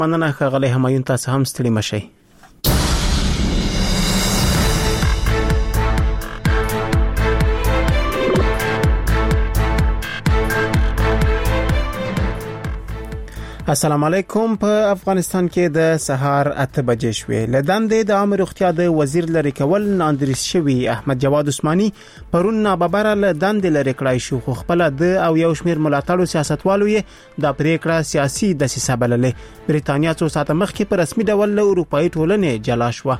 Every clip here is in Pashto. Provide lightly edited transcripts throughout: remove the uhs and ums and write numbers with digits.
مننه ښاغلی همایون، تاسو هم ستړي مشئ. السلام علیکم. په افغانستان کې د سهار 8 بجې شوې. لدندې د عامه روغتیا د وزیر لری کول ناندریس شوی احمد جواد عثماني پرون ناببره لدندې لری کړای شو، خو خپل د او یو شمیر ملاتړو سیاستوالو یې د پریکړه سیاسي دسیسه بللې. بریتانیا څو ساعت مخکې په رسمي ډول له اروپאי ټولنې جلا شو.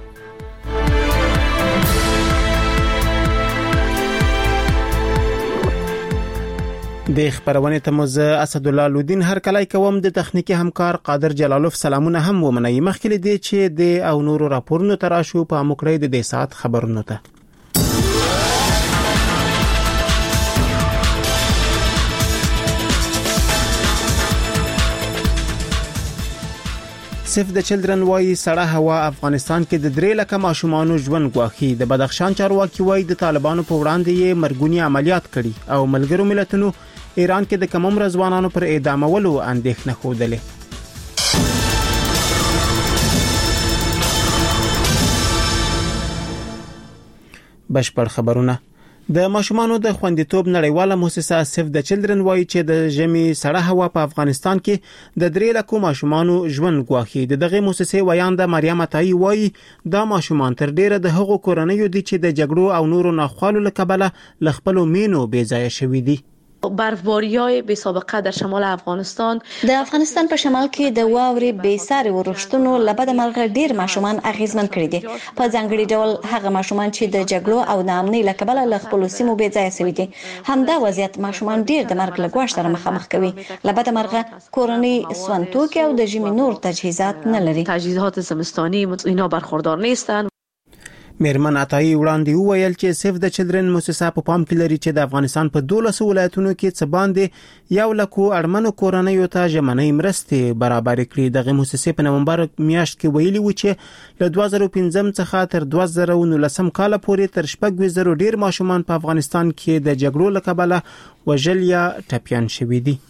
د خبرونه ته مزه اسد الله لودین هر کله کوم د تخنیکی همکار قادر جلالوف سلامونه هم ومني. مخکې دي چې د او نورو راپورونو تراشو په مکرې د ساعت خبرونه ته. سیف د چلډرن وای سړه هوا افغانستان کې د 3 لک ماشومان ژوند غواخي. د بدخشان چارواکي وای د طالبانو په وړاندې یې مرګونی عملیات کړي او ملګرو ملتونو ایران کې د کم عمر ځوانانو پر اعدامولو اندېښنه خوده. بشپړ خبرونه. د ماشومانو د خوندیتوب نړیواله مؤسسه سیف د چلډرن وایي چې د ژمي سړه هوا په افغانستان کې د 3 لک ماشومانو ژوند غواخي. دغه مؤسسه ویانده مریم عطایی وایي دا ماشومان تر ډیره د هغو کورنیو دي چې د جګړو او نورو ناخوالو لکبله لخپلو مینو بې ځای شوي دي. برفباری‌های بی سابقه در شمال افغانستان د افغانستان په شمال کې د واورې بې ساري ورښتونو لبد مرغه ډیر ماشومان اغیزمن کړي دي. په ځانګړي ډول هغه ماشومان چې د جګړو او ناامنۍ لکبله له خپل سیمو بې ځای شوي دي. همدا وضعیت ماشومان ډیر د مرګ له ګواښ سره مخامخ کوي. لبد مرغه کورنۍ سون توکي او د ژمي نور تجهیزات نه لري. تجهیزات زمستانی اینا برخوردار نیستن. میرمن عطایی وړاندې وویل چې سیف د چلډرن مؤسسه په پام کې لري چې د افغانستان په 12 ولایتونو کې څه باندې 1 لک اړمنو کورنیو ته ژمنۍ مرستې برابر کړي. دغه مؤسسه په نومبر میاشت کې ویلي و چې له 2015 څخه تر 2019 کال پورې تر 4000 ډیر ماشومان په افغانستان کې د جګړو لکبله وژل یا ټپيان شوي دي.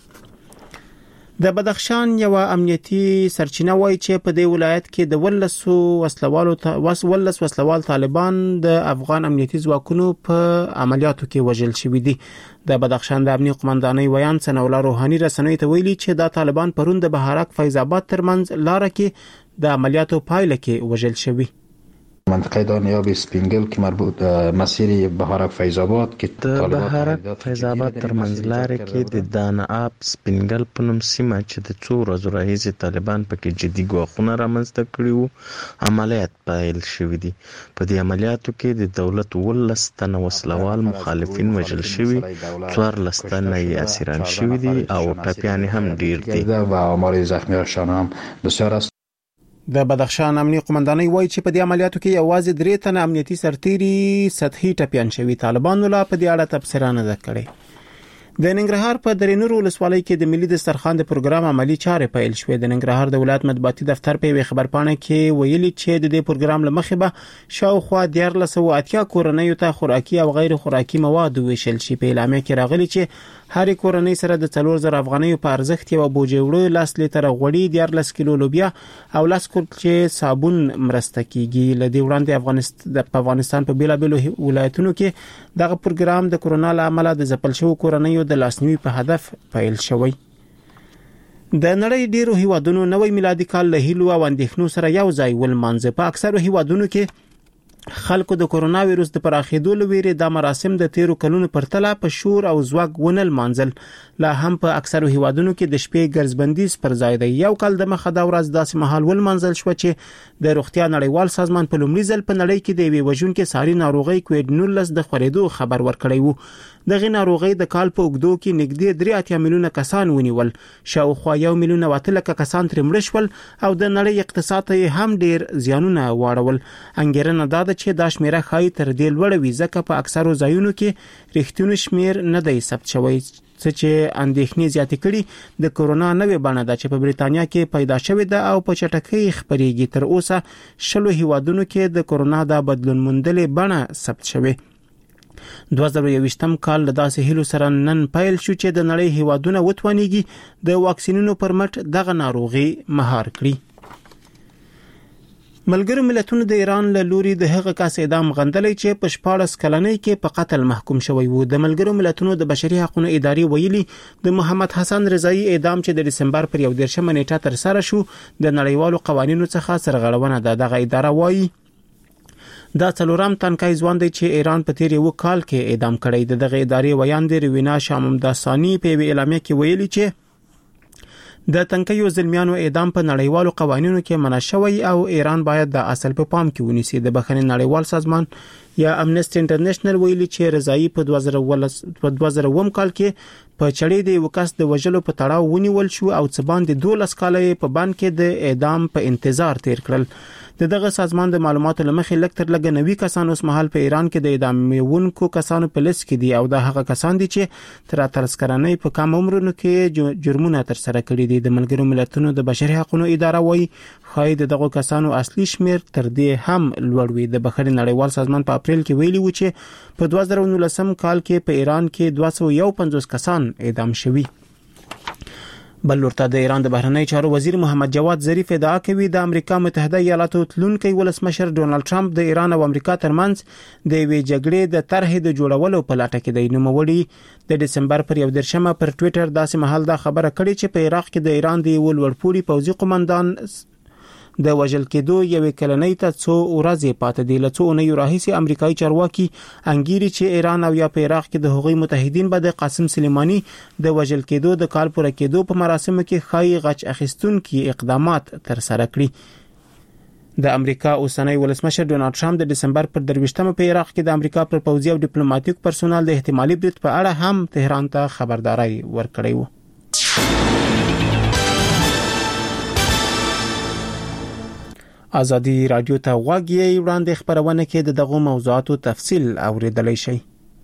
د بدخشان یو امنیتي سرچینه وایي چې په دې ولایت کې د 12 وسلوال طالبان د افغان امنیتي ځواکونو په عملیاتو کې وژل شوي دي. د بدخشان د امنیتي قومندانۍ ویان سنولا روحاني رسنۍ ته ویلي چې دا طالبان پرون د بهارک فیض آباد ترمنځ لار کې د عملیاتو پایله کې وژل شوي. منطقه دانیاب سپینگل که مربوط مسیر بهارک فیض آباد کې د بهارک فیض آباد ترمنځ لار کې د دانیاب سپینگل په نوم سیمه چې د 2 ورځې راهیسې طالبان پکې جدي ګواښونه رامنځته کړي وو عملیات پیل شوي دي. په دې عملیاتو کې د دولت 12 تنه وسلوال مخالفین وژل شوي، 14 تنه یې اسیران شوي دي او ټپیان هم ډیر دي و آمار زخمیانشان هم بسیار است. د بدخشان امنیتي قومندانۍ وایي چې په دې عملیاتو کې یوازې 3 تنه امنیتي سرتیري سطحي ټپيان شوي. طالبانو لا په دې اړه تبصره نه ده کړې. د ننګرهار په درینور ولسوالۍ کې د ملي دسترخوان د پروګرام عملی چارې پیل شوې. د ننګرهار د ولایت مطبوعاتي دفتر په خبرپاڼه کې ویلي چې د دې پروګرام لمخې به شاوخوا 1480 کورنیو ته خوراکي او غیر خوراکي مواد ویشل شي. په اعلامیه کې راغلي چې هر کورنۍ سره د 4000 افغانیو په ارزښت یو بوجي وړو 10 لیټر غوړي، 14 کیلو لوبیا او 10 کورچې صابون مرسته کیږي. لدی وړاندې افغانستان په بیلابیلو ولایتونو کې دغه پروګرام د کورونا لامل د ځپل شوو کورنیو د لاسنیوي په هدف پیل شوی. د نړۍ ډیرو هیوادونو نوې میلادي کال له هیلو او اندېښنو سره یو ځای ولمانځه. په اکثرو هیوادونو کې خلکو د کورونا وایروس د پراخېدو لویری د مراسم د 13 کلونو پرتله په شور او زواګ ونل مانځل. لا هم په اکثرو هیوادونو کې د شپې ګرځبندیز پر ځای دی. یو کال د مخه دا ورځ داسې مهال ولمانځل شو چې د روغتیا نړیوال سازمان په لومړي ځل په نړۍ کې د یوې وژونکې ساري ناروغي کووډ-19 د خورېدو خبر ورکړی وو. دغه ناروغي د کال په اوږدو کې نږدې 3 میلیونه کسان ونیول. شاوخوا 1 میلیون 8 کسان تر مړ شول او د نړۍ اقتصاد ته هم ډیر زیانونه واړول. انګیرنه دا ده چې دا شمیره خای تر دې لوړ وي ځکه په اکثرو ځایونو کې ریښتینی شمیر نه دی ثبت شوی چې اندېښنې زیاتې کړي. د کورونا نوې بڼه ده چې په بریتانیا کې پیدا شوې ده او په چټکۍ خپرېږي. تر اوسه 10 هیوادونو کې د کورونا د بدلون موندلې بڼه ثبت شوې. 2021م کال له داسې هیلو سره نن پیل شو چې د نړۍ هیوادونه وتوانیږي د واکسینونو پر مټ دغه ناروغي مهار کړي. ملګرو ملتونو د ایران له لوري د هغه کس اعدام غندلې چې په 14 کلنۍ کې په قتل محکوم شوی وو. د ملګرو ملتونو د بشري حقوقو ادارې ویلي د محمد حسن رضایی اعدام چې د دسمبر پر 11 نیټه تر سره شو د نړیوالو قوانینو څخه سرغړونه ده. دغه اداره وایي دا څلورم تنکای ځوان دی چې ایران په تیر یو کال کې اعدام کړی. دغه ادارې ویاند روینا شاممداسانی په اعلامیه کې ویلي چې د تنکیو ظلمیانو اعدام په نړیوالو قوانینو کې منع شوی او ایران باید د اصل په پام کې ونیسي. د بخښنې نړیوال سازمان یا امنیسټي انټرنیشنل ویلي چې رضایی په 2000 کال کې په چړې د وکاس د وجلو په تړاو ونیول شو او څه باندې 12 کال په بند کې د اعدام په انتظار تیر کړل. دغه سازمان د معلوماتو لمخې لکتر لګ 90 کسان اوس مهال په ایران کې د اعدامونکو کسانو په لیست کې دي او دا هغه کسان دي چې تر اتلسکرانې په کم عمرونو کې جرمونه تر سره کړي دي. د ملګرو ملتونو د بشري حقوقو اداره وایي خاید دغه کسانو اصلي شمیر تر دې هم لوړ وي. د بخښنې نړیوال سازمان په اپریل کې ویلي و چې په 2019 کال کې په ایران کې 251 کسان اعدام شوي. بل ورته د ایران د بهرنی چارو وزیر محمد جواد ظریف ادعا کوي د امریکا متحده ایالاتو تلونکي ولسمشر ډونالد ټرمپ د ایران او امریکا ترمنځ د وی جګړې د طرحې د جوړولو په لټه کې دی. نوموړي د دسمبر پر 11 پر ټوئیټر داسې مهال دا خبره کړې چې په عراق کې د ایران د ولورپوري پوځي قومندان د وژل کېدو یوې کلنۍ ته څو ورځې پاتې دي. له څو اونیو راهیسې امریکایي چارواکي انګیري چې ایران او یا په عراق کې د هغوی متحدین به د قاسم سلیمانی د وژل کېدو د کال پوره کېدو په مراسمو کې خای غچ اخیستونکي اقدامات تر سره کړي. د امریکا اوسنی ولسمشر ډونالد ټرمپ د دسمبر پر 23 په عراق کې د امریکا پر پوځي او ډیپلوماټیک پرسونل د احتمالي برید په اړه هم تهران ته خبرداري ورکړې و. ازادي رادیو ته غوږی وړاندې خبرونه کې د دغه موضوعاتو تفصیل اوریدلای شئ.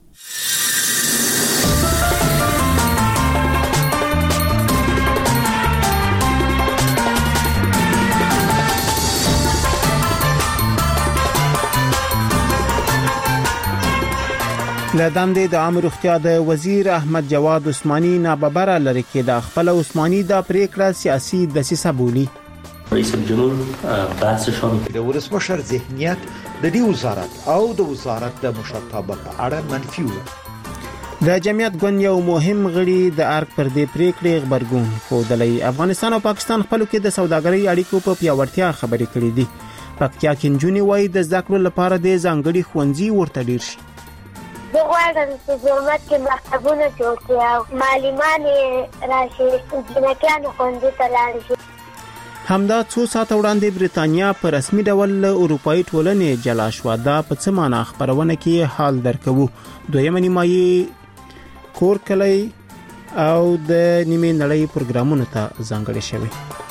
لداندې د عامه روغتیا د وزیر احمد جواد عثماني ناببره لري کې د خپل عثماني د پریکړه سیاسي دسیسه بولی. رئیس الجمهور بحثشان د ولسمشر ذهنیت د دې وزارت او د وزارت د مشرتابه په اړه منفي و. د جمعیت ګوند یو مهم غړي د ارګ پر دې پریکړې خبرګون خوده. افغانستان او پاکستان خپل کې د سوداګرۍ اړیکو په پیاوړتیا خبرې کړې دي. پکتیا کې نجونې وایي د زده کړو لپاره د ځانګړي ښوونځي ورته ډیر شي. د غواړم چې زموږ کې مکتبونه جوړ کړي او معلمان راشي جنکیانو ښوونځي ته لاړ شي. همدا څو ساعت وړاندې بریتانیا په رسمي ډول اروپאי ټولنې جلا شو. دا په څه معنا خبرونه کې حال درکوو. دویمه نیمایي کور کلی او د نیمه نړۍ پروګرامونو ته ځانګړي شوی.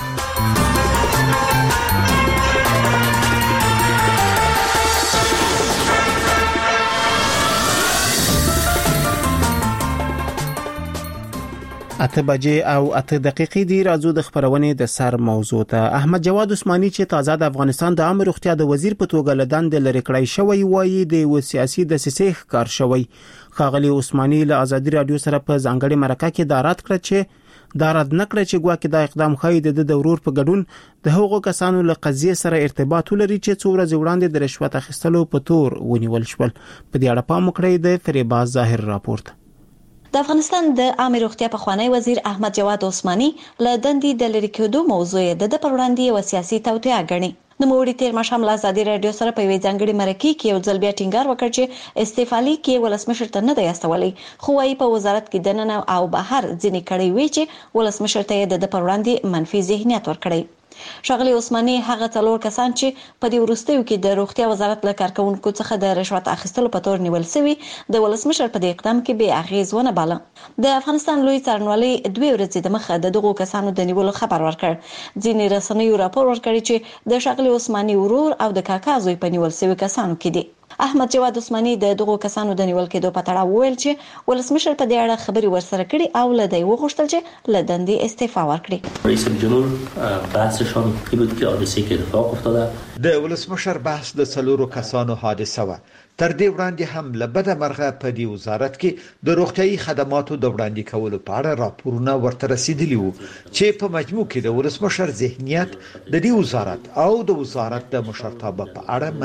اته بجې او 8 دقیقې دی. راځو د خبرونې د سر موضوع ته. احمد جواد عثماني چې تازه د افغانستان د عامه روغتیا د وزیر په توګه لدان د لری کړی شوی وایي د سیاسي دسیسې ښکار شوی. خاغلی عثماني له ازادي رادیو سره په ځانګړي مرکه کې دارات کړ چې دارد نکړه چې ګواکې دا اقدام خای د دورور په ګډون د هغو کسانو له قضیه سره ارتباط لري چې څو ورځې وړاندې د رشوت اخیستلو په تور ونیول شول. په دې اړه پام وکړئ د فریباز ظاهر راپورټ. د افغانستان د عامه روغتیا په خوانی وزیر احمد جواد عثماني له دندې د لری کېدو موضوع د پر وړاندې یو سیاسي توطئه غني. نو موږ تیر مشام له ازادي رادیو سره په وی ځانګړي مرکه کې یو ځل بیا ټینګار وکړ چې استعفالي کې ولسمشر ته نه دی استولي، خو وايي په وزارت کې دننه او بهر ځینې کړي وی چې ولسمشر ته د پر وړاندې منفي ذهنیت ورکړي. شغلی عثماني هغه څلور کسان چې په دې وروستیو کې د روغتیا وزارت له کارکونکو څخه د رشوت اخیستلو په تور نیول شوی د ولسمشر په دې اقدام کې به اغیز ونه باله. د افغانستان لوی څارنوالۍ 2 ورځې د مخه دغه کسانو د نیولو خبر ورکړ. ځینې رسنیو راپور ورکړي چې د شغلی عثماني ورور او د کاکا زوی په نیول شوی کسانو کې دي. احمد جواد عثماني د دغو کسانو د نیول کېدو په تړاو وویل چې ولسمشر په دې اړه خبري ورسره کړي او له دوی وغوښتل چې له دندې استعفا ورکړي. رئیس الجمهور بحثشان این بود که حادثه که اتفاق افتاده د ولسمشر بحث د 4 کسانو حادثه و. تر دې وړاندې هم له بده مرغه په دې وزارت کې د روغتيایي خدماتو د وړاندې کولو په اړه راپورونه ورته رسیدلي وو چې په مجموع کې د ولسمشر ذهنیت د دې وزارت او د وزارت د مشرتابه په اړه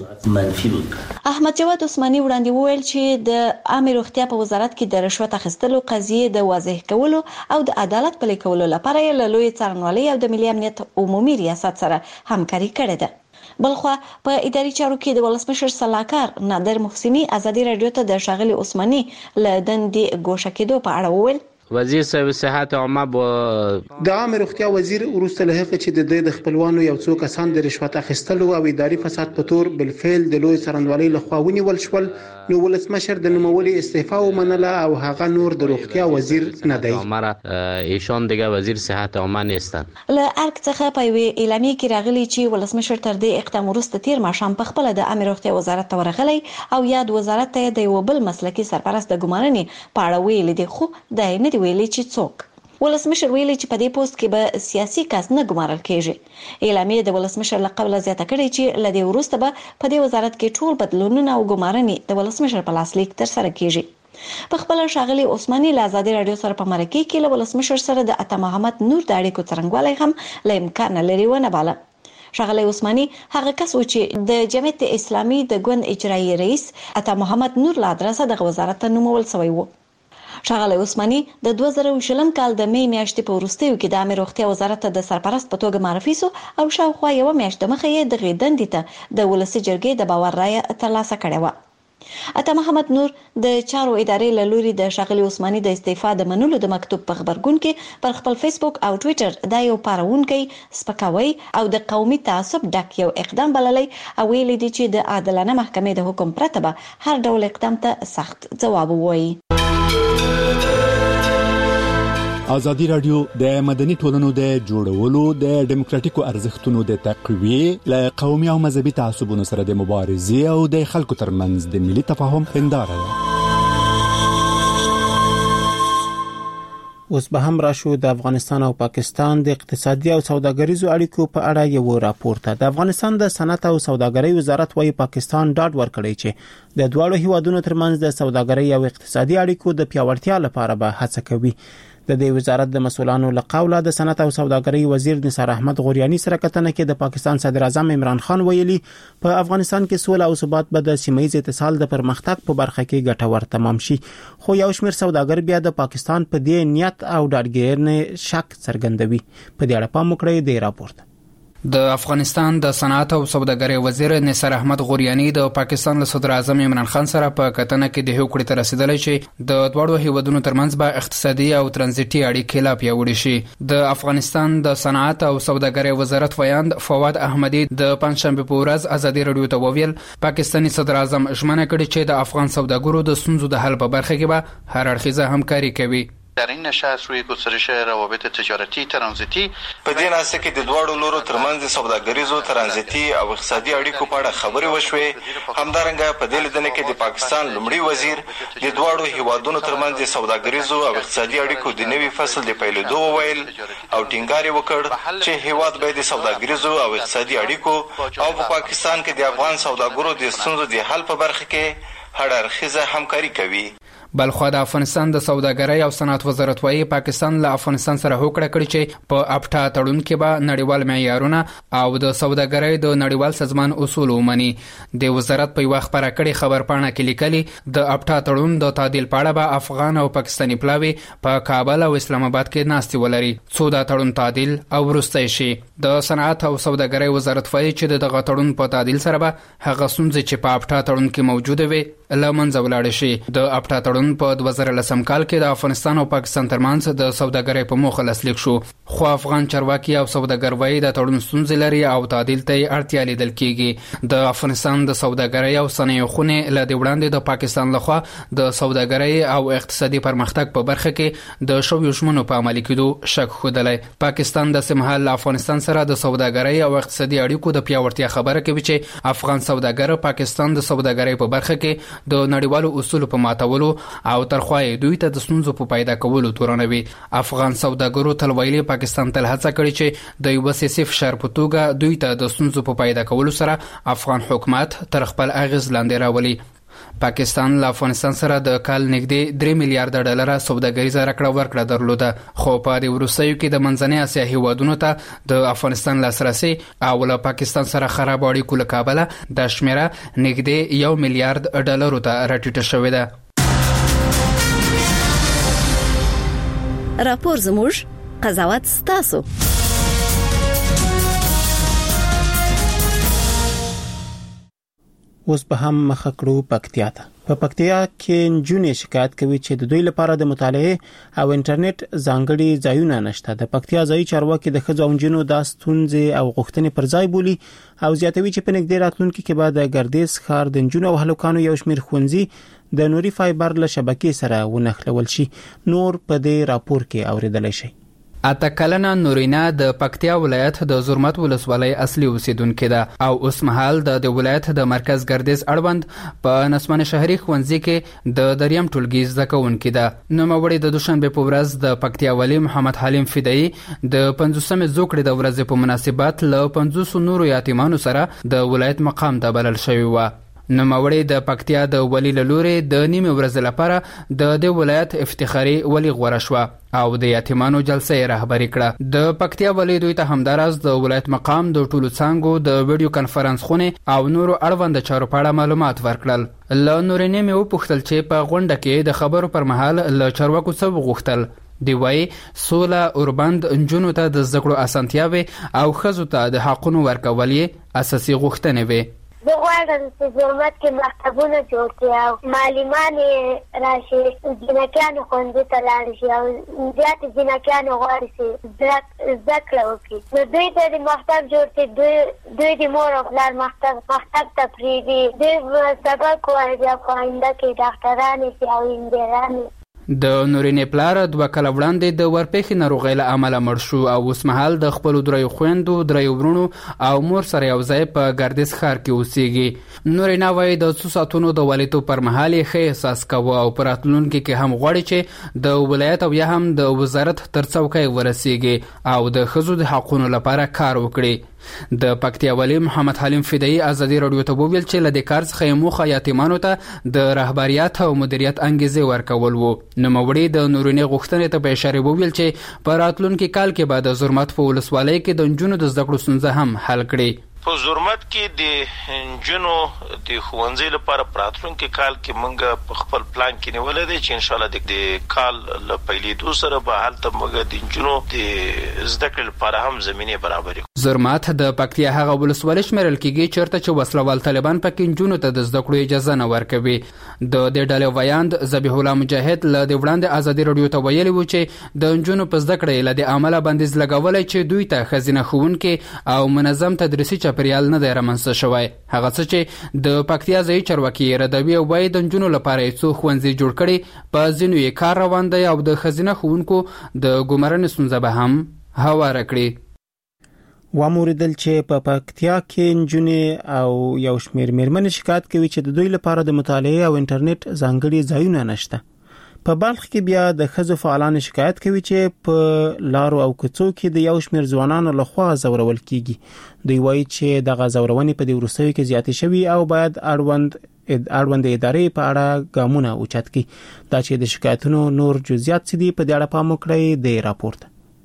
منفي و. احمد جواد عثماني وړاندې وویل چې د عامه روغتیا په وزارت کې د رشوت اخیستلو قضیه د واضح کولو او د عدالت پلي کولو لپاره له لوی څارنوالۍ او د ملي امنیت عمومي ریاست سره همکاري کړې ده. بلخوا په اداري چارو کې د ولسمشر صلاحکار نادر محسني ازادي رادیو ته د ښاغلي عثماني له دندې ګوښه کېدو په اړه وویل. وزیر صاحب صحت عامه د عامه روغتیا وزیر وروسته له هغه چې د خپلوانو یو څو کسان د رشوت اخیستلو او اداري فساد په تور بالفعل د لوی څارنوالۍ لخوا ونیول شول، نو ولسمشر د نوموړي استعفا ومنله او هغه نور د روغتیا وزیر نه دی. ایشان دیگه وزیر صحت عامه نیستن. له ارګ څخه په وی اعلامیه کې راغلي چې ولسمشر تر دې اقدام وروسته تیر ماښام په خپل د عامه روغتیا وزارت ته ورغلی او یاد وزارت ته د یو بل مسلکي سرپرست د ګمارنې په اړه ویل دي، خو دا نه ویلي چې څوک. ولسمشر ویلي چې په دې پوسټ کې به سیاسي کس نه ګمارل کېږي. اعلامیه د ولسمشر له قبل زیاته کړې چې له دې وروسته به په دې وزارت کې ټول بدلونونه او ګمارنې د ولسمشر په لاسلیک ترسره کېږي. په خپل ښاغلي عثماني له ازادي رادیو سره په مرکه کې له ولسمشر سره د عطا محمد نور د اړیکو څرنګوالی هم له امکان لري ونه باله. ښاغلی عثماني هغه کس و چې د جمعیت اسلامي د ګوند اجرایي رئیس عطا محمد نور له ادرسه دغه وزارت ته نومول شوی و. ښاغلی عثماني د 2020 کال د می میاشتې په وروستیو کې د عامه روغتیا وزارت ته د سرپرست په توګه معرفي شو او شاوخوا یو میاشت مخکې یې د غیدندې ته د ولسی جرګې د باور رایه ترلاسه کړې و. عطا محمد نور د چارو ادارې له لوري د ښاغلي عثماني د استعفا د منلو د مکتوب په خبرګون کې پر خپل فیسبوک او ټوئیټر دا یو پارونکی سپکاوی او د قومي تعصب ډک یو اقدام بللی او ویلي دي چې د عادلانه محکمې د حکم پرته به هر ډول اقدام ته سخت ځواب ووایي. ازادي رادیو د مدني ټولنو د جوړولو د ډیموکراتیکو ارزښتونو د تقویه له قومي او مذهبي تعصبونو سره د مبارزې او د خلکو ترمنځ د ملي تفاهم هنداره ده. اوس به هم راشو د افغانستان او پاکستان د اقتصادي او سوداګریزو اړیکو په اړه یو راپور ته. د افغانستان د صنعت او سوداګرۍ وزارت وايي پاکستان ډاډ ورکړی چې د دوه هیوادونو ترمنځ د سوداګرۍ او اقتصادي اړیکو د پیاوړتیا لپاره به هڅه کوي. د دې وزارت د مسؤلانو له قوله د صنعت او سوداګرۍ وزیر نثار احمد غوریانی سره کتنه کې د پاکستان صدر اعظم عمران خان ویلي په افغانستان کې سوله او ثبات به د سیمه‌ییز اتصال د پرمختګ په برخه کې ګټور تمام شي، خو یو شمېر سوداګر بیا د پاکستان په دې نیت او ډاډګیرنې شک څرګندوي. په دې اړه پام وکړئ د راپورټ. د افغانستان د صنعت او سوداګرۍ وزیر نثار احمد غوریانی د پاکستان له صدر اعظم عمران خان سره په کتنه کې د هوکړې ته رسیدلی چې د دوړو هیوادونو ترمنځ به اقتصادي او ترانزیتي اړیکې لا پیاوړې شي. د افغانستان د صنعت او سوداګرۍ وزارت ویاند فواد احمدی د پنځشنبه په ورځ ازادي رادیو ته وویل پاکستاني صدر اعظم ژمنه کړې چې د افغان سوداګرو د ستونزو د حل په برخه کې به هر اړخیزه همکاري کوي. در این نشست روی گسترش روابط تجارتی ترانزیتی په دې ناسته کې د دوړو لورو ترمنځ د سوداګریزو ترانزیتي او اقتصادي اړیکو په اړه خبرې وشوې. همدارنګه په دې لیدنه کې د پاکستان لومړي وزیر د دوړو هیوادونو ترمنځ د سوداګریزو او اقتصادي اړیکو د نوي فصل د پیلېدو وویل او ټینګار وکړ چې هیواد باید د سوداګریزو او اقتصادي اړیکو او په پاکستان کې د افغان سوداګرو د ستونزو د حل په برخه کې هر اړخیزه همکاري کوي. بلخوا د افغانستان د سوداګرۍ او صنعت وزارت وايي پاکستان له افغانستان سره هوکړه کړې چې په اپټا تړون کې به نړیوال معیارونه او د سوداګرۍ د نړیوال سازمان اصول ومني. د وزارت په وخت پر کړي خبرپاڼه کې لیکلي د اپټا تړون د تعدیل په اړه به افغان او پاکستاني پلاوي په کابل او اسلام آباد کې ناستې ولري څو دا تړون تعدیل او وروستی شي. د صنعت او سوداګرۍ وزارت وايي چې دغه تړون په تعدیل سره به هغه ستونزې چې په اپټا تړون کې موجوده وي لمنځه ولاړ شي. د اپټا تړون په 2010 کال کې د افغانستان او پاکستان ترمنځ د سوداګرۍ په موخه لاسلیک شو، خو افغان چارواکي او سوداګر وايي د تړون ستونزې لري او تعدیل ته اړتیا لیدل کیږي. د افغانستان د سوداګرۍ او صنایعو خونې له دې وړاندې د پاکستان لخوا د سوداګرۍ او اقتصادي پرمختګ په برخه کې د شویو ژمنو په عملي کېدو شک ښودلی. پاکستان د سیمهال افغانستان سره د سوداګرۍ او اقتصادي اړیکو د پیاوړتیا خبره کوي چې افغان سوداګر پاکستان د سوداګرۍ په برخه کې د نړیوالو اصولو په ماتولو او ترخوای دوی ته د ستونزو په پیدا کولو تورنوي. افغان سوداګرو تل ویلي پاکستان تل هڅه کړې چې د یو سیاسي فشار په توګه دوی ته د ستونزو په پیدا کولو سره افغان حکومت تر خپل اغیز لاندې راولي. پاکستان له افغانستان سره د کال نږدې 3 میلیارډ ډالر سوداګریزه راکړه ورکړه درلوده، خو په دې وروستیو کې د منځنۍ اسیا هیوادونو ته د افغانستان لاسرسي او له پاکستان سره خراب اړیکو له کابله د شمیره نږدې 1 میلیارډ ډالر ته راټیټه شوې ده. راپور زموږ قضاوت ستاسو. اوس به هم مخ کړو پکتیا ته. په پکتیا کې نجونې شکایت کوي چې د دوی لپاره د مطالعه او انټرنیټ ځانګړي ځایونه نشته. د پکتیا ځایي چارواکي د ښځو او نجونو د ستونزې او غوښتنې پر ځای بولي او زیاتوي چې په نږدې راتلونکي کې به د ګردیز ښار د نجونو او هلکانو یو شمېر ښوونځي د نوري فایبر له شبکې سره ونښلول شي. نور په دې راپور کې اوریدلای شي. اتکلنا نورینا د پکتیا ولایت د زرمت ولسوالۍ اصلي اوسیدونکې ده او اوس مهال د ولایت د مرکز ګردیز اړوند په نسمن شهري ښوونځي کې د دریم ټولګي زده کوونکې ده. نوموړی د دوشنبه په ورځ د پکتیا والی محمد حلیم فدایی د 50مې زوکړې د ورځې په مناسبت له 500 نورو یتیمانو سره د ولایت مقام ته بلل شوی و. نوموړی د پکتیا د ولی لوري د نیمه ورځ لپاره د ولایت افتخاري ولی غوړه شو او د یتیمانو جلسه رهبری کړه. د پکتیا ولی دوی ته همدارس د ولایت مقام د ټولو څنګهو د ویډیو کانفرنس خونه او نورو اړوند چارو په اړه معلومات ورکړل. له نورینې مې وپوښتل چې په غونډه کې د خبرو پر مهال له چارواکو څه وغوښتل. دی وای سولا اوربند انجونو ته د زکړو اسانتیاوي او خزو ته د حقونو ورکولې اساسي غوښتنې وي. زه غواړم چې زرمت کې مکتبونه جوړ کړي او معلمان راشي، جنکیانو ښوونځي ته لاړ شي او زیات جنکیانو غواړي چې زده کړه وکړي. نو دوی ته د مکتب جوړ کړي، دوی د مور او پلار مکتب ته پرېږدي، دوی سبق وایي بیا په آینده کې ډاکټرانې شي او انجینرانې. د نورینې پلار 2 کال وړاندې د ورپېښې ناروغۍ له امله مړ شو او اوس مهال د خپل دریو خويندو، دریو ورونو او مور سره یو ځای په ګردیز ښار کې اوسېږي. نورینه وایي د 2 ساعتونو د ولیدو پر مهال یې ښه احساس کاوه او په راتلونکي کې هم غواړي چې د ولایت او یا هم د وزارت تر څوکۍ ورسیږي او د ښځو د حقوقو لپاره کار وکړي. د پکتیا والی محمد حلیم فدایی ازادي رادیو ته وویل چې له دې کار څخه موخه یتیمانو ته د رهبریت او مدیریت انګیزه ورکول وو. نوموړی د نورینې غوښتنې ته په اشاره وویل چې په راتلونکي کال کې به د زرمت په ولسوالۍ کې د نجونو د زده کړو ستونزه هم حل کړي. په زرمت کې د نجونو د ښوونځي لپاره راتلونکي کال کې موږ په خپل پلان کې نیولې دي چې ان شاء الله د کال له پیلېدو سره به هلته موږ د نجونو د زده کړې لپاره هم زمینه برابرې. زرمت د پکتیا هغه ولسوالۍ شمیرل کېږي چیرته چې وسلوال طالبان پکې نجونو ته د زده کړو اجازه نه ورکوي. د دې ډلې ویاند ذبیح الله مجاهد له دې وړاندې ازادي رادیو ته ویلي و چې د نجونو په زده کړې له دې عمله بندیز لګولای چې دوی ته خزینه ښوونکي او منظم تدریسي چاپیریال نه دی رامنځته شوی. هغه څه چې د پکتیا ځایي چارواکي ردوي او وایي د نجونو لپاره یې څو ښوونځي جوړ کړي، په ځینو یې کار روان دی او د خزینه ښوونکو د ګمارنې ستونزه به هم هواره کړي. واموریدل چې په پکتیا کې نجونې او یو شمېر میرمنې شکایت کوي چې د دوی لپاره د مطالعه او انټرنیټ ځانګړي ځایونه نشته. په بلخ کې بیا د ښځو فعالان شکایت کوي چې په لارو او کوڅو کې د یو شمېر ځوانانو لخوا زورول کیږي. دوی وایي چې د غزورونې په دې وروستیو کې زیاتې شوي او باید اړوند ادارې په اړه ګامونه اوچت کړي. دا چې د شکایتونو نور جزئیات دي په دې اړه پام وکړئ د راپور ته.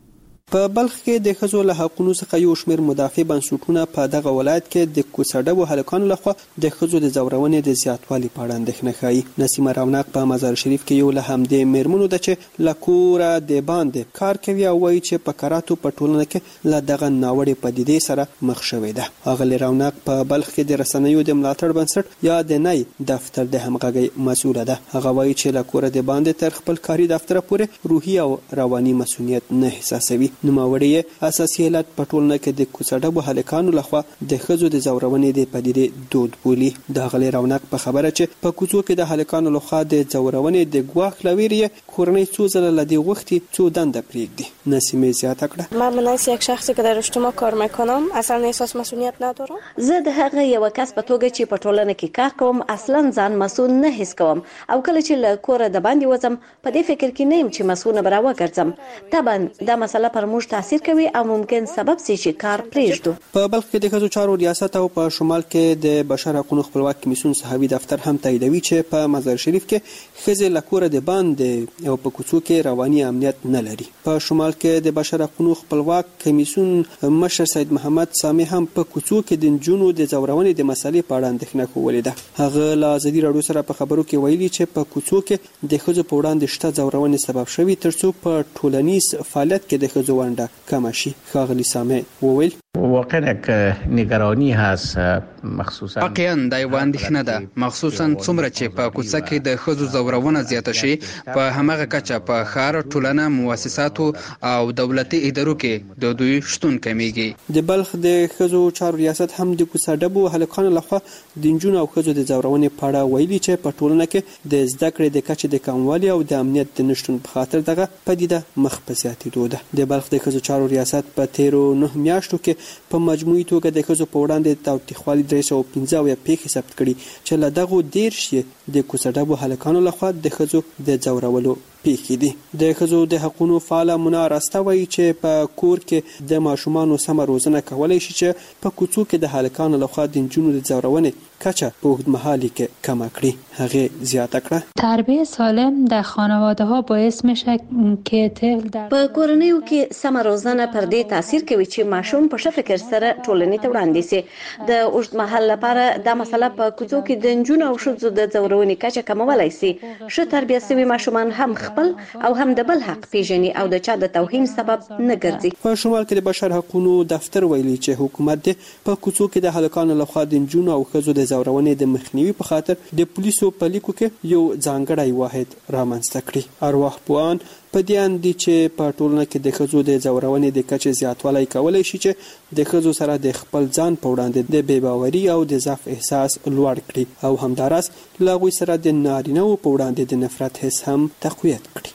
په بلخ کې د ښځو له حقونو څخه یو شمېر مدافع بنسټونه په دغه ولایت کې د کوڅه هلکانو لخوا د ښځو د ځورونې د زیاتوالي په اړه اندېښنه ښیي. نسیمه رونق په مزار شریف کې یو له همدې میرمنو ده چې له کوره د باندې کار کوي او وایي چې په کراتو په ټولنه کې له دغه ناوړې پدیدې سره مخ شوې ده. ښاغلې رونق په بلخ کې د رسنیو د ملاتړ بنسټ یا د نی دفتر د همغږۍ مسؤله ده. هغه وایي چې له کوره د باندې تر خپل کاري دفتر پورې روحي او رواني مسؤلیت نه احساسوي. نوموړی اساسي علت په ټولنه کې د کوڅه هلکانو لخوا د ښځو د ځورونې د پدیدې دود بولي. د ښاغلې رونق په خبره چې په کوڅو کې د هلکانو لخوا د ځورونې د ګواښ له ویرې کورنۍ څو ځله له دې غوښتي څو دنده پرېږدي. نسیمه زیاته کړه: من به نفس یک شخصی که در اجتماع کار میکنم اصلا احساس مسئولیت ندارم. زه د هغه یو کس په توګه چې په ټولنه کې کار کوم اصلا ځان مسؤل نه حس کوم او کله چې له کوره د باندې وځم په دې فکر کې نه یم چې مسؤل به راوګرځم. طبعا دا مسله پر موږ تاثیر کوي او ممکن سبب شي چې کار پرېږدو. په بلخ کې د ښځو چارو ریاست او په شمال کې د بشر حقوقو خپلواک کمیسیون صحوي دفتر هم تاییدوي چې په مزار شریف کې ښځې له کوره د باندې او په کوڅو کې رواني امنیت نه لري. په شمال کې د بشر حقوقو خپلواک کمیسیون مشر سید محمد سامي هم په کوڅو کې د نجونو د ځورونې د مسلې په اړه اندېښنه کولې ده. هغه له ازادي راډیو سره په خبرو کې ویلي چې په کوڅو کې د ښځو په وړاندې شته ځورونې سبب شوي ترڅو په ټولنیز فعالیت کې د ښځو ونډه کمه شي. ښاغلي سامي وویل: واقعا نگرانی هست مخصوصا واقعا دا یو اندېښنه ده، مخصوصا څومره چې په کوڅه کې د ښځو ځورونه زیاته شي. په همغه کچه په ښار، ټولنه، مؤسساتو او دولتي ادارو کې د دوی شتون کمیږي. د بلخ د ښځو چارو ریاست هم د کوڅه هلکانو لخوا د نجونو او ښځو د ځورونې په اړه ویلي چې په ټولنه کې د زده کړې د کچې د کموالي او د امنیت د نشتون په خاطر دغه پدیده مخ په زیاتېدو ده. د بلخ د ښځو چارو ریاست په تیرو 9 میاشتو کې په مجموعي توګه د ښځو په وړاندې تاوتریخوالي 315 پیښې ثبت کړي چې له دغو 13 د کوڅه هلکانو لخوا د ښځو د ځورولو پیښې دي. د ښځو د حقوقو فعاله منا راسته وایي چې په کور کې د ماشومانو سمه روزنه کولای شي چې په کوڅو کې د هلکانو لخوا د نجونو د ځورونې کچه په اوږدمهالي کې کمه کړي. هغه زیاته کړه: تربیت سالم در خانواده ها باعث میشه که طفل در په کورنیو کې سمه روزنه پر دې تاثیر کوي چې ماشوم په ښه فکر سره ټولنې ته وړاندې شي. د اوږدمهال لپاره دا مسله په کوڅو کې د نجونو او ښځو د ځورونې کچه کمولای شي. ښه تربیه شوي ماشومان هم خپل او هم د بل حق پیژني او د چا د توهین سبب نه ګرځي. په شمال کې د بشر حقوقو دفتر ویلي چې حکومت په کوڅو کې د هلکانو لخوا د نجونو او ښځو د ځورونې د مخنیوي په خاطر د پولیسو په لیکو کې یو ځانګړی واحد رامنځته کړی. ارواح پوهان په دې اند چې په ټولنه کې د ښځو د ځورونې د کچې زیاتوالی کولای شي چې د ښځو سره د خپل ځان په وړاندې د بې باوري او د ضعف احساس لوړ کړي او همداراز له هغوی سره د نارینه‌و په وړاندې د نفرت حس هم تقویت کړي.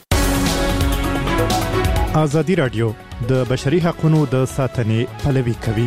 ازادي راډیو د بشري حقوقو د ساتنې پلوي کوي.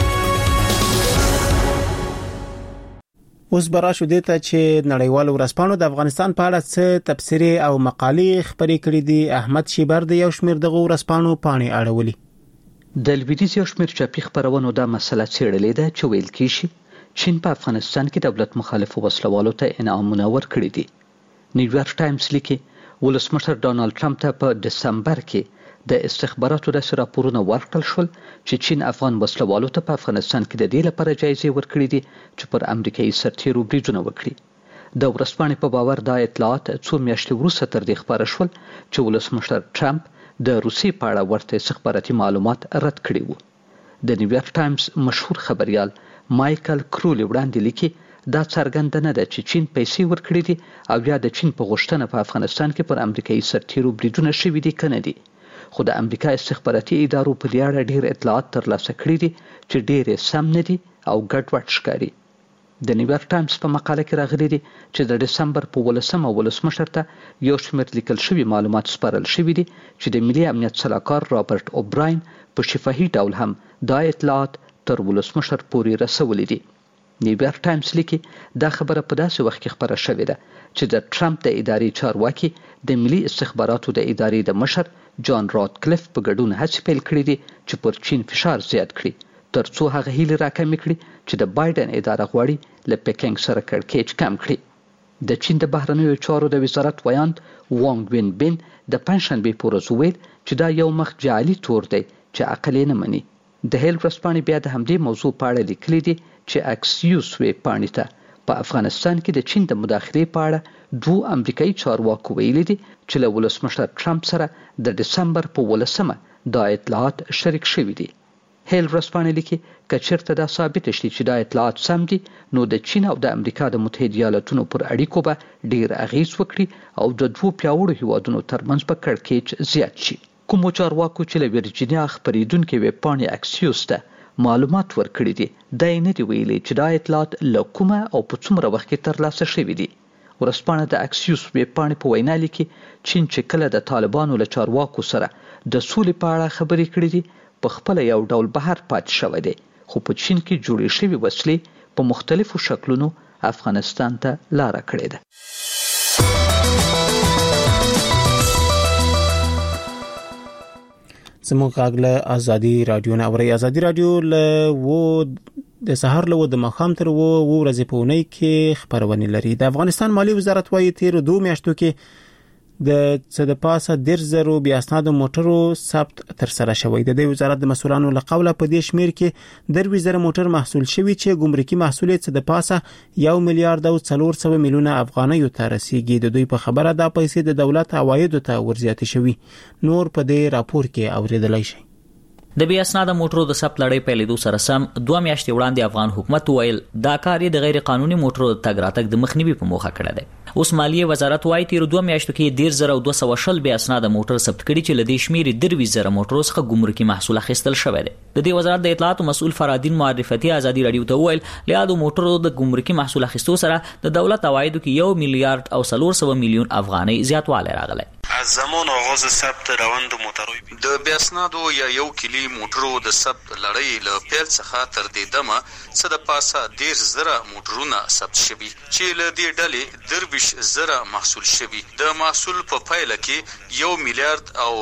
اوس براشو دیته چې نړیوال ورځپاڼو د افغانستان په اړه څه تبصرې او مقالې خبرې کړې دي. احمد شیبر د یو شمېر دغه ورځپاڼو پاڼې اړولې. د لویدیځ یو شمېر چاپي خبرونو دا مسله څېړلې ده چې ویل کېږي چین په افغانستان کې دولت مخالفو وسلوالو ته انعامونه ورکړي دي. نیویارک ټایمز لیکي ولسمشر ډانلډ ټرمپ ته په دسمبر کې د استخباراتو داسې راپورونه ورکړل شول چې چین افغان وسلوالو ته په افغانستان کې د دې لپاره جایزې ورکړي دي چې پر امریکایي سرتیرو بریدونه وکړي. د ورځپاڼې په باور دا اطلاعات څو میاشتې وروسته تر دې خپاره شول چې ولسمشر ټرمپ د روسیې په اړه ورته استخباراتي معلومات رد کړي وو. د نیویارک ټایمز مشهور خبریال مایکل کرولی وړاندې لیکي دا څرګنده نه ده چې چین پیسې ورکړي دي او یا د چین په غوښتنه په افغانستان کې پر امریکایي سرتیرو بریدونه شوي دي که نه دي. خو د امریکا استخباراتي ادارو په دې اړه ډېر اطلاعات ترلاسه کړي دي چې ډېر سم نه دي او ګډوډ ښکاري. د نیویارک ټایمز په مقاله کې راغلي دي چې د دسمبر په 18 ولسمشر ته یو شمېر لیکل شوي معلومات سپارل شوي دي چې د ملي امنیت سلاکار رابرټ اوبراین په شفاهي ډول هم دا اطلاعات تر ولسمشر پورې رسولي دي. نیویارک ټایمز لیکي دا خبره په داسې وخت کې خبره شوې ده چې د ټرمپ د ادارې چارواکي د ملي استخباراتو د ادارې د مشر جان راتکلیف په ګډون هڅې پیل کړې دي چې پر چین فشار زیات کړي ترڅو هغه هیله راکمې کړي چې د بایدن اداره غواړي له پکینګ سره کړکېچ کم کړي. د چین د بهرنیو چارو د وزارت ویاند وانګ وین بین د پنځشنبه په ورځ وویل چې دا یو مخ جعلي تور دی چې عقل یې نه مني. د هیل ورځپاڼې بیا د همدې موضوع په اړه لیکلي دي چې اکسیوس ویبپاڼې ته په افغانستان کې د چین د مداخلې په اړه 2 امریکایي چارواکو ویلي دي چې له ولسمشر ټرمپ سره د دسمبر په 18مه دا اطلاعات شریک شوي دي. هیل ورځپاڼې لیکي که چېرته دا ثابته شي چې دا اطلاعات سم دي نو د چین او د امریکا د متحده ایالاتونو پر اړیکو به ډیر اغیز وکړي او د دوو پیاوړو هیوادونو ترمنځ به کړکېچ زیات شي. کومو چارواکو چې له ویرجینیا خپرېدونکې ویبپاڼې اکسیوس ته معلومات ورکړي دي دا یې نه دي ویلي چې دا اطلاعات له کومه او په څومره وخت کې ترلاسه شوي دي. ورځپاڼه د اکسیوس ویبپاڼې په وینا لیکي چین چې کله د طالبانو له چارواکو سره د سولې په اړه خبرې کړې دي په خپل یو ډول بهر پاتې شوی دی خو په چین کې جوړې شوې وسلې په مختلفو شکلونو افغانستان ته لاره کړې ده. زموږ غږ له ازادي رادیو نه اوري. ازادي رادیو له د سحر له د مخام تر ورځې په اونۍ کې خبرونه لري. د افغانستان مالی وزارت وايي تیر 2 میاشتو کې د څه د پاسه 10,000 بیا اسناد موټرو ثبت تر سره شوی. د وزارت د مسؤلانو له قوله په دې شمیر کې 2,000 موټر محصول شوی چې ګمرکي محصول څه د پاسه 1 میلیارډ او 400 میلیونه افغانۍ ته رسیدي. د دوی په خبره دا پیسې د دولت عواید ته ورزیاتې شوی. نور په دې راپور کې اوریدلای شي. د بیا اسناد موټرو د ثبت لړۍ پیلېدو سره سم 2 میاشتې وړاندې افغان حکومت ویل دا کار د غیر قانوني موټرو د تګ راتګ د مخنیوي په موخه کړی دی. اوس مالیه وزارت وايي تیر 2 میاشتو کې 1,200 بیا اسناد موټر ثبت کړي چې لدې شمیر 3,000 موټرو څخه ګمرکي محصول اخیستل شوی دی. د دې وزارت د اطلاعات مسؤل فرادین معرفتي ازادي رادیو ته ویل لیادو موټرو د ګمرکي محصول اخیستو سره د دولت عوایدو کې 1 میلیارډ او 400 میلیون افغانۍ زیاتوالی راغلی. از زمان آغاز ثبت روند موټرو د بیا اسنادو یا 1 کیلو موټرو د ثبت لړۍ له پیل څخه تر دې دمه څه د پاسه 10,000 موټرونه ثبت شوي چې له دې ډلې 23,000 محصول شوي. د محصول په پایله کې 1 میلیارډ او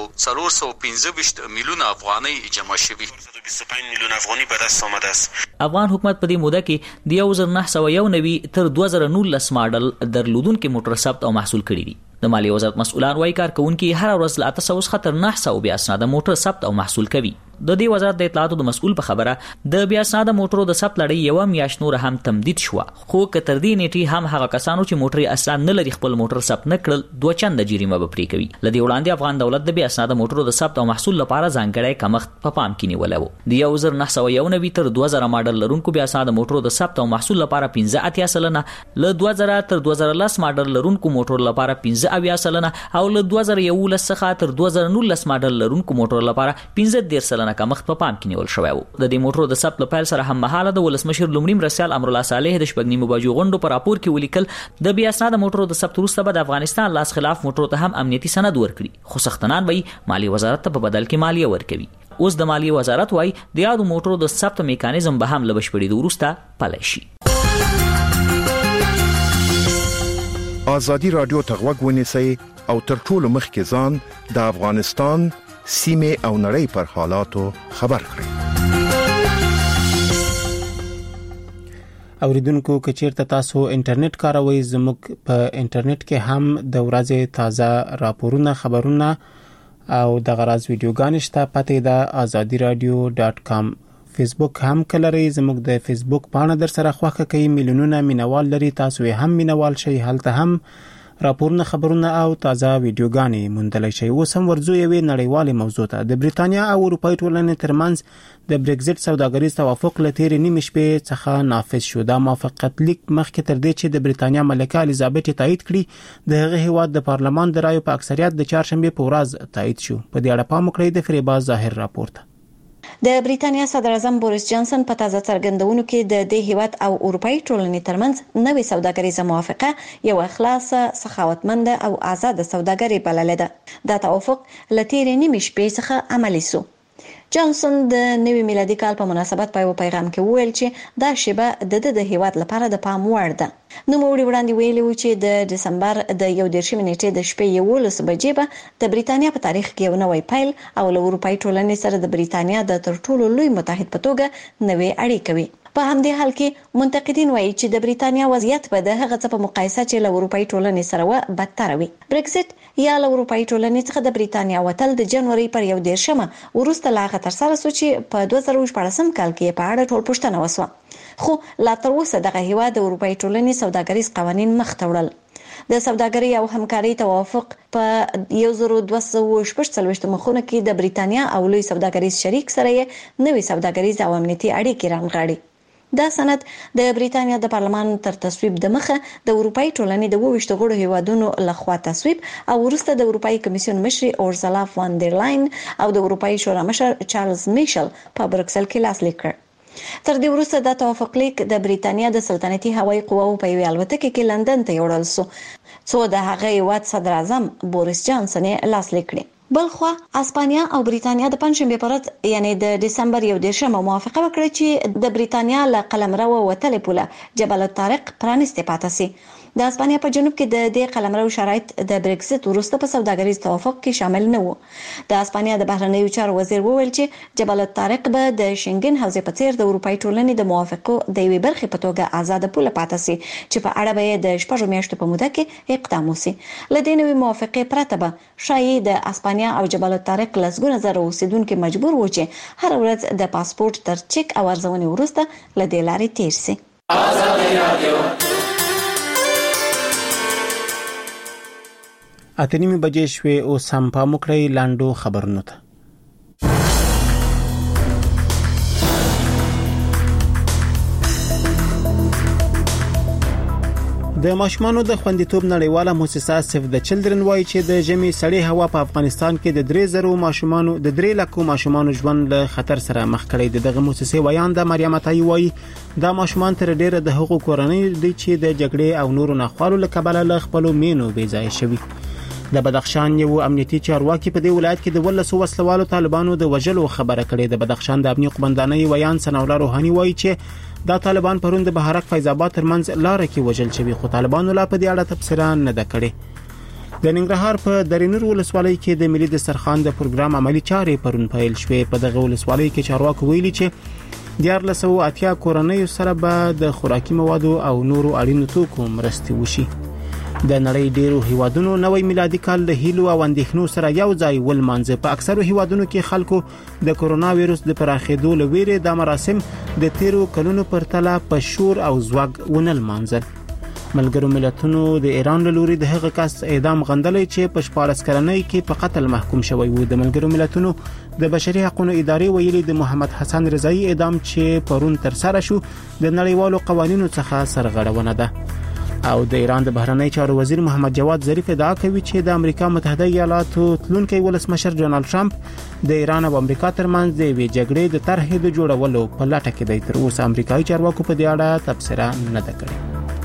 415 میلیون افغانۍ جمع شوي. 25 میلیون افغانۍ به دست آمده است. افغان حکومت په دې موده کې د 1991 تر 2019 ماډل درلودونکو موټر ثبت او محصول کړي دي. د مالی وزارت مسؤلان وايي کارکونکي هر ورځ له 800 خطر 900 بیا اسناد موټر ثبت او محصول کوي. د دې وزارت د اطلاعاتو د مسؤل په خبره د بیا اسناد موټرو د ثبت لړۍ 1 میاشت نور هم تمدید شو خو کتر دې نیټي هم هغه کسانو چې موټر اصلا نه لري خپل موټر ثبت نکړل 2 چنده جریمه به پرې کوي. لدې وړاندې افغان دولت د بیا اسناد موټرو د ثبت او محصول لپاره ځانګړی کمښت په پام کې نیولای وو. د 1991 تر 2000 ماډل لرونکو بیا اسناد موټرو د ثبت او محصول لپاره 15% له 2000 تر 2010 ماډل لرونکو موټرو لپاره 15% او له 2011 څخه تر 2019 ماډل لرونکو موټرو لپاره 15% کمښت په پام کې نیول شوی وو. د دې موټرو د ثبت لپاره سره هم مهاله د ولسمشر لومړي مرستیال امرالله صالح د شپږنیمو بجو غونډو پر راپور کې ولیکل د بیا اسناد موټرو د ثبت وروسته به د افغانستان لاس خلاف موټرو ته هم امنیتي سند ورکړي خو سختنان وایي مالی وزارت ته په بدل کې مالیه ورکوي. اوس د مالی وزارت وایي د یادو موټرو د ثبت میکانیزم به هم لبشپړېدو وروسته پلی شي. ازادي رادیو ته غوږ ونیسئ او تر ټولو مخکې ځان د افغانستان سیمه او نړۍ پر حالاتو خبر کړئ. اوریدونکو که چیرته تاسو انټرنیټ کاروئ زموږ په انټرنیټ کې هم د ورځې تازه راپورونه خبرونه او د غراز ویډیوګانې شته. پته د azadiradio.com فیسبوک هم کلري زموږ د فیسبوک پاڼه در سره خوښه کوي میلیونونه مینوال لري. تاسو هم مینوال شئ هلته هم راپورونه خبرونه او تازه ویډیوګانې موندلای شئ. اوس هم ورځو یوې نړیوالې موضوع ته د بریتانیا او اروپای ټولنې ترمنځ د بریگزټ سوداګریز توافق له تیرې نیمې شپې څخه نافذ شو. دا موافقت لیک مخکې تر دې چې د بریتانیا ملکه الیزابت تایید کړي د هغه هیواد د پارلمان د رایو په اکثریت د چهارشنبه په ورځ تایید شو. په دې اړه پام وکړئ د فریباز ظاهر راپورته. د بریتانیا صدر اعظم بوریس جانسن په تازه څرګندونو کې د دې هیواد او اروپאי ټولنې ترمنځ نوې سوداګریزه موافقه یو خلاصه سخاوتمند او آزاد سوداګري بللې ده. دا توافق لتیرې نیمې شپې څخه عملی شو. جانسن د نوي میلادي کال په مناسبت په پیغام کې وویل چې دا شیبه د هیواد لپاره د پام وړ ده. نو موږ وړاندې ویلي و چې د دسمبر د 11 نیټې د شپې 11 بجې به د بریتانیا په تاریخ کې یو نوی پیل او له اروپאי ټولنې سره د بریتانیا د تر ټولو لوی متحد په توګه نوې اړیکې وي. په همدې حال کې منتقدین وایي چې د بریتانیا وضعیت به د هغه څه په مقایسه چې له اروپאי ټولنې سره و بدتر وي. برګزټ یا له اروپאי ټولنې څخه د بریتانیا وتل د جنوري پر 1 وروسته لا تر سره سو چې په 2014 کال کې په اړه ټول پوښتنه وسوه، خو لا تر اوسه دغه هیواد د اروپאי ټولنې سوداګریز قوانین مخ ته وړل. د سوداګرۍ او همکارۍ توافق په 1240 مخونه کې د بریتانیا او لوی سوداګریز شریک سره نوې سوداګریز او امنیتي اړیکې رانغاړي. دا سند د بریتانیا د پارلمان تر تصویب د مخه د اروپאי ټولنې د 22 غړو هیوادونو لخوا تصویب او وروسته د اروپאי کمیسیون مشر اورسلا فان در لاین او د اروپאי شورا مشر چارلز میشل په بروکسل کې لاسلیک کړ. تر دې وروسته د توافق لیک د بریتانیا د سلطنتي هوایي قواو په یوه الوتکه کې لندن ته یوړل شو، څو د هغه هیواد صدر اعظم بوریس جانسن لاسلیک کړ. بلخوا اسپانیا او بریتانیا د پنځشنبه پر ورځ یعنی د دسمبر 11 موافقه وکړه چې د بریتانیا له قلمرو وتلې پوله جبل الطارق پرانیسته پاتې شي. د اسپانیا په جنوب کې د دې قلمرو شرایط د برګزټ وروسته په سوداګریز توافق کې شامل نه وو. د اسپانیا د بهرنیو چارو وزیر وویل چې جبل الطارق به د شنګن حوزې په څیر د اروپאי ټولنې د موافقو د یوې برخې په توګه آزاد پوله پاتې شي چې په اړه به د 6 میاشتو په موده کې اقدام وشي. لدې نوې موافقه پرته به شایي د اسپانیا او جبل الطارق لسګونه زره اوسیدونکو مجبور وو چې هر ورځ د پاسپورت تر چک او ارزونې وروسته لدې لارې تیر شي. آزاد رادیو اتنیمه بجې شوې او سم پام وکړئ لاندو خبرونه ته. د ماشومانو د خوندیتوب نړیواله مؤسسه سیف د چلډرن وایي چې د ژمي سړې هوا په افغانستان کې د 3 ماشومانو د 3 لکو ماشومانو ژوند له خطر سره مخ کړي. دغه مؤسسه ویان د مریم عطایی وایي دا ماشومان تر ډیره د حقوق کورنۍ دي چې د جګړې او نورو ناخوالو له کبله له خپل مینو بې ځای شوي. د بدخشان یو امنیتي چارواکي په دې ولایت کې د 12 وسلوالو طالبانو د وژلو خبره کړې. د بدخشان د امنیت قومندانۍ ویان سناولا روحاني وایي چې دا طالبان پرون د بهارک فیض آباد ترمنځ لار کې وژل شوی، خو طالبانو لا په دې اړه تبصره نه ده کړې. د ننګرهار په درینور ولسوالۍ کې د ملي دسترخوان د پروګرام عملی چارې پرون پیل شوې. په دغه ولسوالۍ کې چارواکو ویلي چې 1480 کورنۍ سره به د خوراکي موادو او نورو اړینو توکو مرستې وشي. د نړۍ ډیرو هیوادونو نوې میلادي کال د هیلو او اندېښنو سره یو ځای ولمانځه. په اکثرو هیوادونو کې خلکو د کورونا وایروس د پراخېدو لویره د مراسم د تیرو کلونو پر تله په شور او زواګ ونل مانځل. ملګرو ملتونو د ایران له لوري د هغه کس اعدام غندلې چې په 14 کلنۍ کې په قتل محکوم شوی و. د ملګرو ملتونو د بشري حقوقو ادارې ویلي د محمد حسن رضایی اعدام چې پرون تر سره شو د نړیوالو قوانینو څخه سرغړونه ده. او د ایران د بهرنی چارو وزیر محمد جواد ظریف ادعا کوي چې د امریکا متحده ایالاتو تلونکي ولسمشر ډونالد ټرمپ د ایران او امریکا ترمنځ د وی جګړې د طرحې د جوړولو په لټه کې دی. تر اوسه امریکایي چارواکو په دې اړه تبصره نه ده کړې.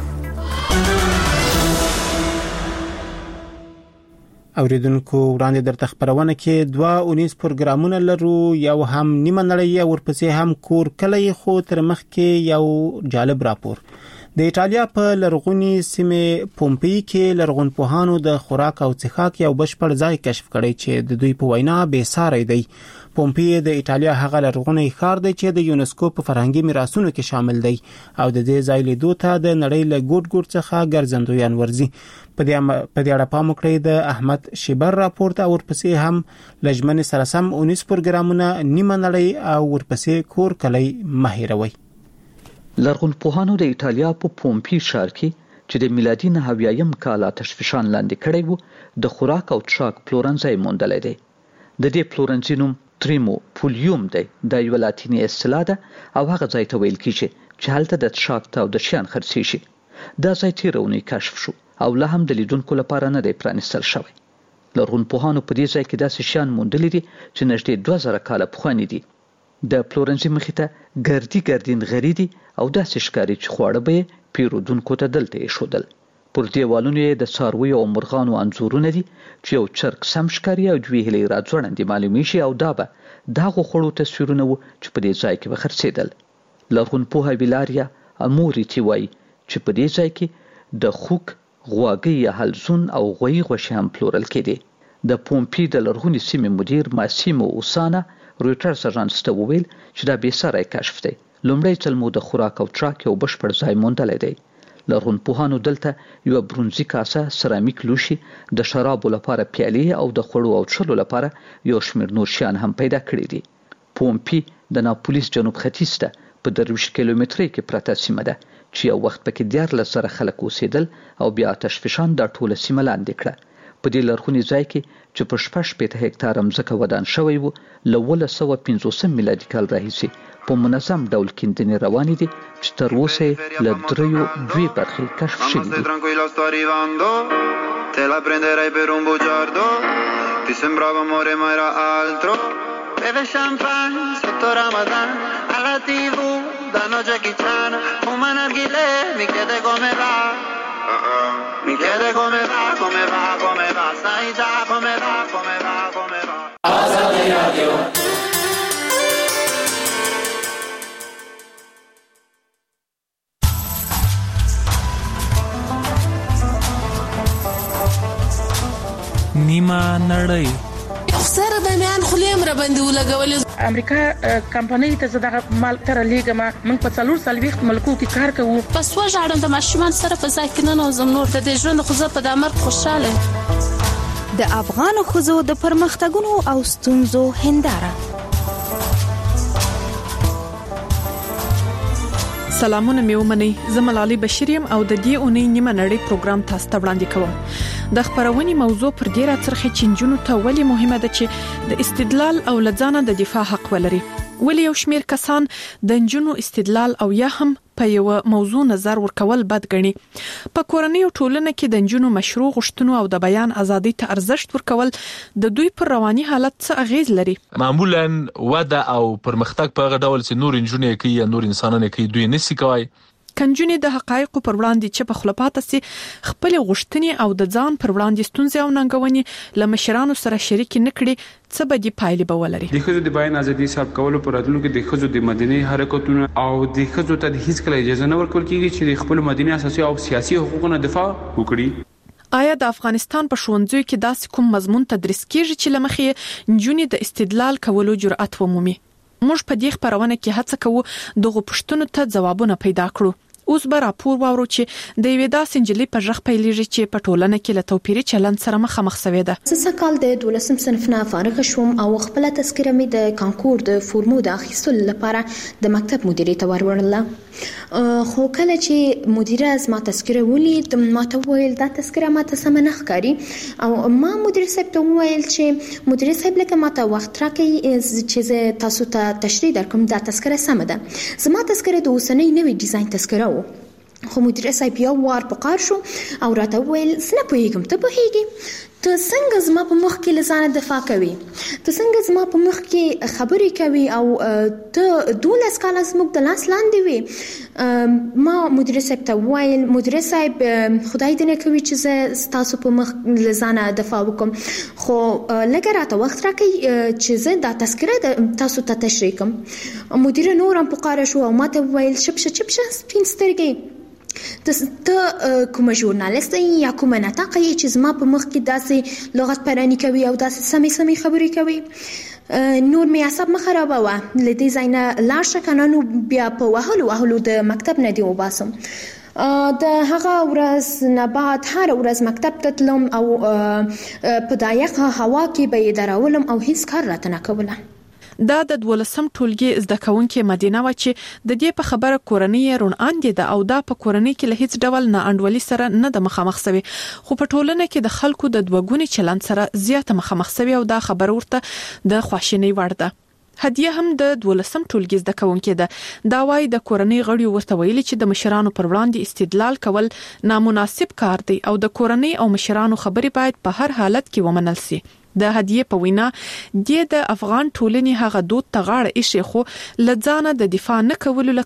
اوریدونکو وړاندې درته خبرونه کې 2 پروګرامونه لرو، یو هم نیمه نړۍ او ورپسې هم کور کلی، خو تر مخ کې یو جالب راپور. د ایټالیا په لرغونی سیمه پومپی کې لرغونپوهانو د خوراک او څښاک یو بشپړ ځای کشف کړی چې د دوی په وینا بې ساری دی. پومپی د ایټالیا هغه لرغونی ښار دی چې د یونسکو په فرهنګي میراثونو کې شامل دی او د دې ځای لیدو ته د نړۍ له ګوټ ګوټ څخه ګرځندویان ورځي. په دې اړه پام وکړئ د احمد شیبر راپورټ او ورپسې هم لجمن سره سم 19 پروګرامونه نیمه نړۍ او ورپسې کور کلی مهیروي. لرغونپوهانو د ایټالیا په پومپی ښار کې چې د میلادي 900م کال آتشفشان لاندې کړی وو د خوراک او څښاک پلورنځای موندلی دی. د دې پلورنځي نوم تریمو پولیوم دی. دا یوه لاتیني اصطلاح ده او هغه ځای ته ویل کیږي چې هلته د څښاک او د شیان خرڅیږي. دا ځای تېره اونۍ کشف شو او لا هم د لیدونکو لپاره نه دی پرانیستل شوی. لرغونپوهانو په دې ځای کې داسې شیان موندلي دي چې نږدې 2000 کاله پخواني دي. د پلورنځي مخې ته ګردین غری دي او داسې ښکاري چې خواړه به پیرودونکو ته دلته ایښودل. پر دیوالونو یې د څارویو او مرغانو انځورونه دي چې یو چرګ سم ښکاري او دوی هیلې راځوړندې معلومیږي او دا به دغه خوړو تصویرونه وو چې په دې ځای کې به خرڅېدل. لرغونپوهه ویلاریا اموریتي وایي چې په دې ځای کې د خوک، غواګۍ یا حلزون او غویي غوښې هم پلورل کېدې. د پومپی د لرغونې سیمې مدیر ماسیمو اوسانا رویټرز اژانس ته وویل چې دا بې ساری کشف دی لومړی ځل مو د خوراک او څښاک یو بشپړ ځای موندلی دی. لرغونپوهانو دلته یو برونزي کاسه، سرامیک لوښي، د شرابو لپاره پیالې او د خوړو او څښلو لپاره یو شمېر نور شیان هم پیدا کړي دي. پومپي د ناپولیس جنوب ختیځ ته په 23 کیلومترۍ کې پرته سیمه ده چې یو وخت پکې 14,000 خلک اوسېدل او بیا آتشفشان دا ټوله سیمه لاندې کړه. په دې لرغوني ځای کې چې په 60 هکتاره مځکه ودان شوی و، له 1950 میلادي کال راهیسې په منظم ډول کیندنې روانې دي چې تر اوسه یې له 2 برخې کشف شوي دي. Te la prenderai per un bugiardo, ti sembrava amore ma era altro. Beve champagne sotto Ramadan, alla TV danno Jackie Chan, fuma narghile, mi chiede come va. Mi chiede come va, come va, come va, sai già come va, come va, come va. Azadi Radio. نیمه نړۍ سره د میان خلیم را باندې ولګول. امریکا کمپنۍ ته زړه مال تر لیګما موږ په 440 ملکو کې کار کوو. پس وژاړم د ماشومان سره په ځای کې نه نوزم نور د ژوند خو زه په دمر خوشاله. د افغان خزو د پرمختګونو او ستونزو هنداره. سلامونه مې ومنئ. زه ملالۍ بشریم او د دې اونۍ نیمه نړۍ پروګرام تاسو ته وړاندې کوم. د خبرونې موضوع پر دې راڅرخي چې نجونو ته ولې مهمه ده چې د استدلال او لځانه د دفاع حق ولري. ولې یو شمېر کسان د نجونو استدلال او یا هم په یو موضوع نظر ورکول بد ګڼي. په کورنۍ او ټولنه کې د نجونو مشروع غوښتنو او د بیان ازادۍ ته ارزښت ورکول د دوی پر رواني حالت څه اغیز لري؟ معمولا وده او پرمختګ په هغه ډول چې نور نجونې کوي یا نور انسانانه کوي دوی نشي کوي. کنجونې د حقایقو پر وړاندې چې په خلپاته سي خپل غوښتنې او د ځان پر وړاندې ستونزې او ننګونې لمشرانو سره شریک نکړي، څه به دي پایلې به ولري. د خزو د بیان ازادي حساب کولو پر راتلونکو د خزو د مدني حرکتونو او د خزو ته هیڅ کله اجازه نه ورکول کیږي چې د خپل مدني اساسي او سیاسي حقوقونو دفاع وکړي. آیا د افغانستان په ښوونځیو کې داسې کوم مضمون تدریس کیږي چې لمخې نجونې د استدلال کولو جرأت ومومي؟ موږ په دې خبرونه کې هڅه کوو دغه پوښتنو ته ځوابونه پیدا کړو. اوس به راپور واورو چې د یوې داسې نجلۍ په ژغ پیلېږي چې په ټولنه کې له توپیري چلند سره مخامخ شوې ده. زه کال د 12 صنف نه فارغ شوم او خپل تذکره مې د کانکور د فورمو د اخیستلو لپاره د مکتب مدیرې ته ورولله. خو کله چې مدیره از ما تذکره ولید ما ته وویل دا تذکره ما ته سم نه ښکاري او ما مدیر صاحب ته وویل چې مدیر صاحب لکه ما ته وخت راکړئ چې زه تاسو ته تشریح درکړم دا تذکره سمه ده. زما تذکره د اوسنۍ نوې ډیزاین تذکره و. خو مدیر صاحب یو وار په قار شو او راته وویل زه نه پوهیږم ته پوهیږې ته څنګه زما په مخ کې لسانه دفاع کوي، ته څنګه زما په مخ کې خبرې کوي او ته 12 کاله زموږ د لاس لاندې وي. ما مدیر صاحب ته وویل مدیر صاحب خدای دې نه کوي چې زه تاسو په مخ لسانه دفاع وکم، خو لږه راته وخت راکړئ چې زه دا تذکره تاسو ته تشریح کړم. مدیر نور هم په قار شو او ما ته وویل چپشه سپین سترګې ته کومه ژورنالیست یا کومه ناطقه یې چې زما په مخ کې داسې لغت پرانی کوي او داسې سمې خبرې کوي. نور مې عصب مخ خرابوه له دې ځای نه لاړ شه که نه نو بیا په وهلو د مکتب نه دې وباسم. د هغه ورځ نه بعد هر ورځ مکتب ته تلم او په دا یخه هوا کې به یې درولم او هیڅ کار راته نه کوله. دا د 12م ټولګي زده کوونکې مدینه و چې د دې په خبره کورنۍ روناندې ده او دا په کورنۍ کې له هیڅ ډول نه انډولي سره نه د مخامخ شوی، خو په ټولنه کې د خلکو د دوګونی چلند سره زیاته مخامخ شوی او دا خبر ورته د خواشینۍ وړ ده. هدیه هم د 12م ټولګي زده کوونکې ده. دا وايي د کورنۍ غړي ورته ویلي چې د مشرانو پر وړاندې استدلال کول نامناسب کار دی او د کورنۍ او مشرانو خبرې باید په هر حالت کې ومنل شي. د هدیه په وینا د افغان ټولنې هغه دود ته غاړه ایښې خو لځانه د دفاع نه کولو له